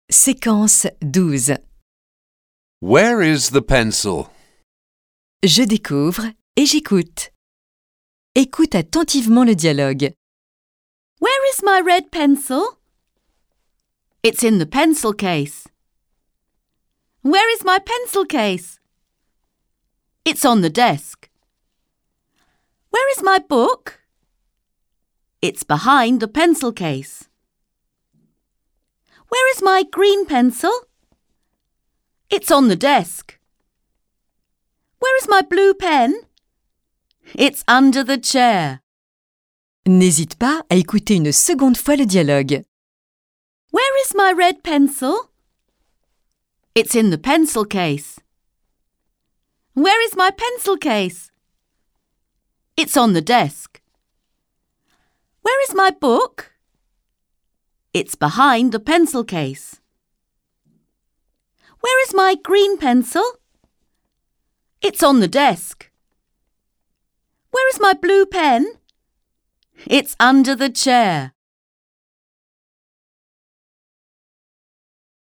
Séquence 12. Where is the pencil? Je découvre et j'écoute. Écoute attentivement le dialogue. Where is my red pencil? It's in the pencil case. Where is my pencil case? It's on the desk. Where is my book? It's behind the pencil case. Where is my green pencil? It's on the desk. Where is my blue pen? It's under the chair. N'hésite pas à écouter une seconde fois le dialogue. Where is my red pencil? It's in the pencil case. Where is my pencil case? It's on the desk. Where is my book? It's behind the pencil case. Where is my green pencil? It's on the desk. Where is my blue pen? It's under the chair.